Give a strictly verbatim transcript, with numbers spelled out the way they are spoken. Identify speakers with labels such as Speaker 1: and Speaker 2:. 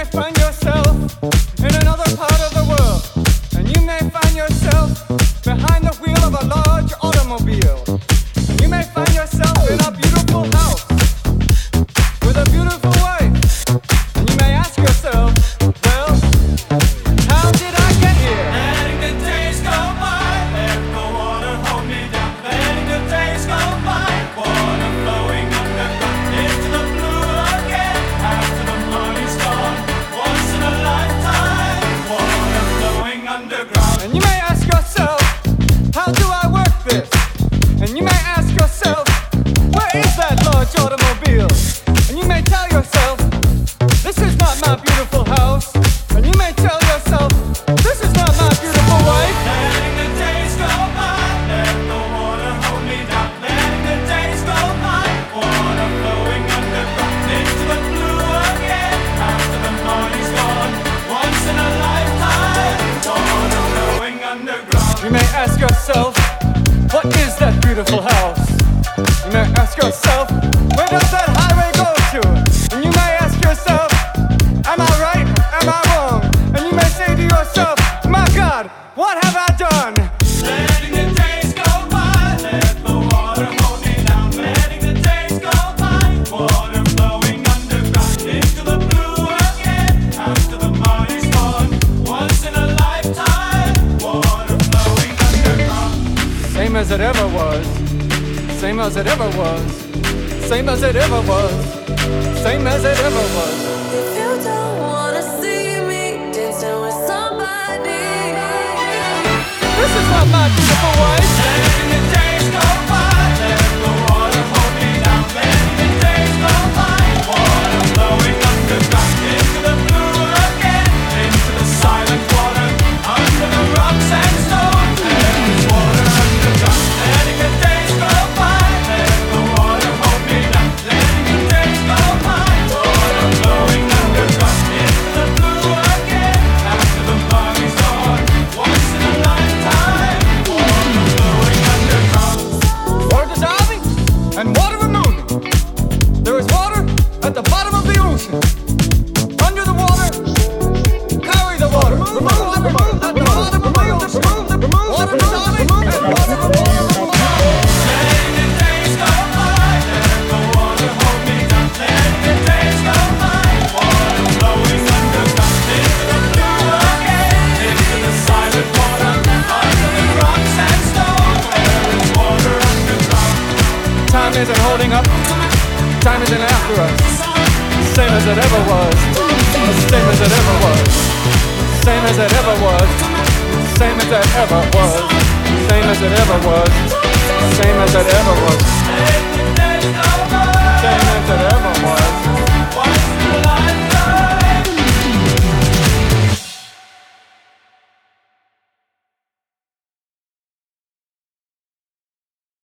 Speaker 1: find yourself in another part of the world, and you may find yourself behind the wheel of a large automobile. And you may find yourself in a beautiful house with a beautiful wife, and you may ask yourself, well, how did I get here?
Speaker 2: Letting the days go by, let the water hold me down. Letting the days go by, water flowing underground into the blue again. After the money's gone, once in a lifetime, water flowing underground.
Speaker 1: And you may ask yourself, how do I work this? And you may ask yourself, where is that large automobile? And you may tell yourself, this is not my beautiful house. And you may tell yourself, this is not my beautiful wife.
Speaker 2: Letting the days go by, let the water hold me down. Letting the days go by, water flowing underground into the blue again. After the money's gone, once in a lifetime, water flowing underground.
Speaker 1: You may ask yourself, what is that beautiful house? You may ask yourself, where does that highway go to? And you may ask yourself, am I right? Am I wrong? And you may say to yourself, my God, what have I done?
Speaker 2: Letting the days go by, let the water hold me down. Letting the days go by, water flowing underground into the blue again. After the money's gone, once in a lifetime, water flowing underground.
Speaker 1: Same as it ever was. Same as it ever was. Same as it ever was. Same as it ever was.
Speaker 3: If you don't wanna see me dancing with somebody,
Speaker 1: This is not my beautiful wife.
Speaker 2: Letting the days go by, let the water hold me down. Letting the days go by, water flowing underground into the blue again, into the silent water, under the rocks and stone. There is water underground. Letting the days go by, let the water hold me down. Letting the days go by, water flowing underground into the blue again. After the money's gone, once in a lifetime, water flowing underground.
Speaker 1: Water dissolving and water removing. There is water at the bottom of the ocean. Under the water, carry the water. Remove the water at the bottom of the ocean. Water dissolving and water removing.
Speaker 2: Letting the days go by, let the water hold me down. Letting the days go by, water flowing underground into the blue again, into the silent water, under the rocks and stone. There is water underground.
Speaker 1: Time isn't holding up. Time isn't after us. Same as it ever was. Same as it ever was. Same as it ever was. Same as it ever was. Same as it ever was. Same as it ever was.
Speaker 2: Letting the days go by.
Speaker 1: Same as it ever was.